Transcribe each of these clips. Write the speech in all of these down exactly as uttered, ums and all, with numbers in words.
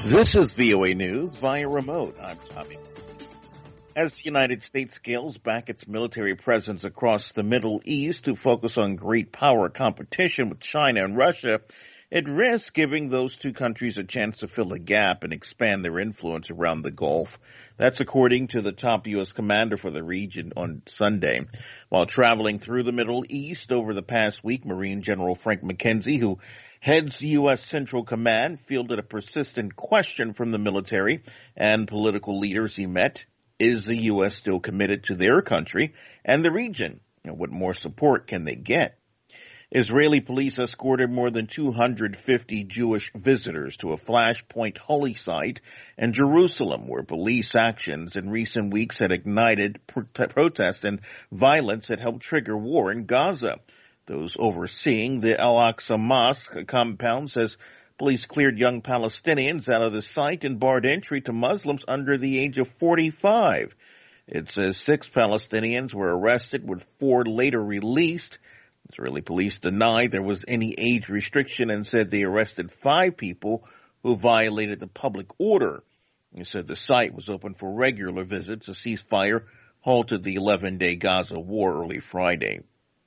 This is V O A News via remote. I'm Tommy. As the United States scales back its military presence across the Middle East to focus on great power competition with China and Russia, it risks giving those two countries a chance to fill a gap and expand their influence around the Gulf. That's according to the top U S commander for the region on Sunday. While traveling through the Middle East over the past week, Marine General Frank McKenzie, who heads U S Central Command, fielded a persistent question from the military and political leaders he met. Is the U S still committed to their country and the region? And what more support can they get? Israeli police escorted more than two hundred fifty Jewish visitors to a flashpoint holy site in Jerusalem, where police actions in recent weeks had ignited protests and violence that helped trigger war in Gaza. Those overseeing the Al-Aqsa Mosque compound says police cleared young Palestinians out of the site and barred entry to Muslims under the age of forty-five. It says six Palestinians were arrested, with four later released. Israeli police denied there was any age restriction and said they arrested five people who violated the public order. They said the site was open for regular visits. A ceasefire halted the eleven-day Gaza war early Friday.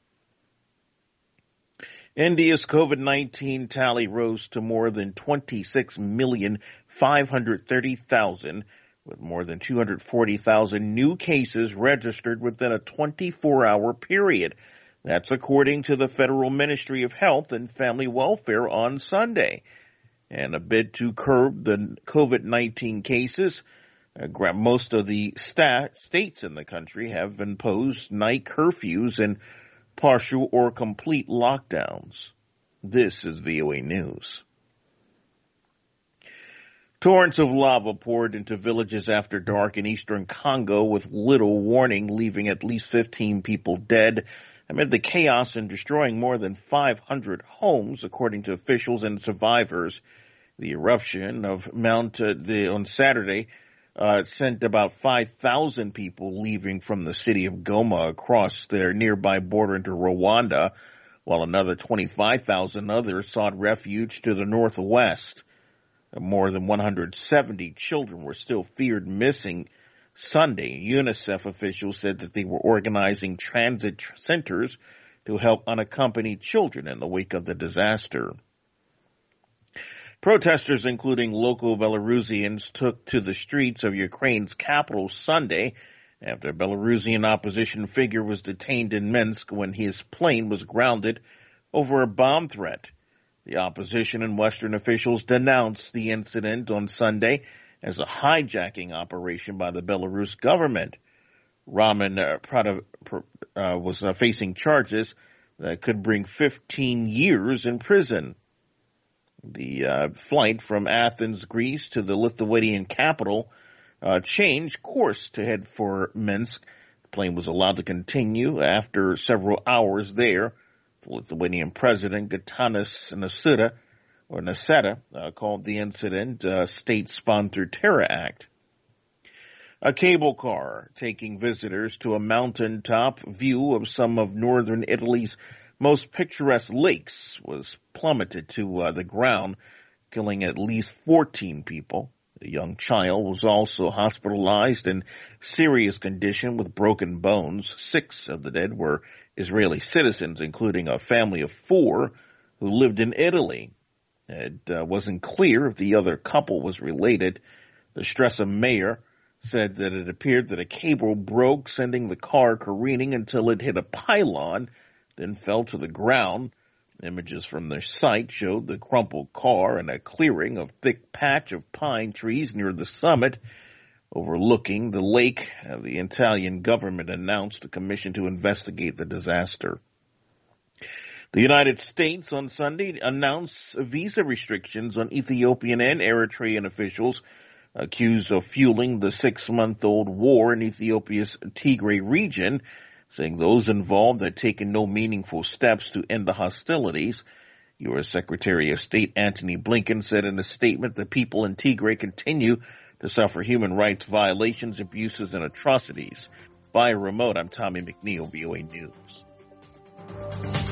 India's COVID nineteen tally rose to more than twenty-six million five hundred thirty thousand, with more than two hundred forty thousand new cases registered within a twenty-four hour period. That's according to the Federal Ministry of Health and Family Welfare on Sunday. And a bid to curb the COVID nineteen cases, uh, most of the stat, states in the country have imposed night curfews and partial or complete lockdowns. This is V O A News. Torrents of lava poured into villages after dark in eastern Congo with little warning, leaving at least fifteen people dead amid the chaos and destroying more than five hundred homes, according to officials and survivors. The eruption of Mount uh, the, on Saturday uh, sent about five thousand people leaving from the city of Goma across their nearby border into Rwanda, while another twenty-five thousand others sought refuge to the northwest. More than one hundred seventy children were still feared missing. Sunday, UNICEF officials said that they were organizing transit centers to help unaccompanied children in the wake of the disaster. Protesters, including local Belarusians, took to the streets of Ukraine's capital Sunday after a Belarusian opposition figure was detained in Minsk when his plane was grounded over a bomb threat. The opposition and Western officials denounced the incident on Sunday as a hijacking operation by the Belarus government. Raman uh, Prada, uh, was uh, facing charges that could bring fifteen years in prison. The uh, flight from Athens, Greece to the Lithuanian capital uh, changed course to head for Minsk. The plane was allowed to continue after several hours there. The Lithuanian president, Gitanas Nausėda, or Nausėda, uh, called the incident a state-sponsored terror act. A cable car taking visitors to a mountaintop view of some of northern Italy's most picturesque lakes was plummeted to uh, the ground, killing at least fourteen people. A young child was also hospitalized in serious condition with broken bones. Six of the dead were Israeli citizens, including a family of four who lived in Italy. It uh, wasn't clear if the other couple was related. The Stresa mayor said that it appeared that a cable broke, sending the car careening until it hit a pylon, then fell to the ground. Images from the site showed the crumpled car in a clearing of thick patch of pine trees near the summit overlooking the lake. Uh, the Italian government announced a commission to investigate the disaster. The United States on Sunday announced visa restrictions on Ethiopian and Eritrean officials accused of fueling the six-month-old war in Ethiopia's Tigray region, saying those involved had taken no meaningful steps to end the hostilities. U S Secretary of State Antony Blinken said in a statement that people in Tigray continue to suffer human rights violations, abuses, and atrocities. Via remote, I'm Tommy McNeil, V O A News.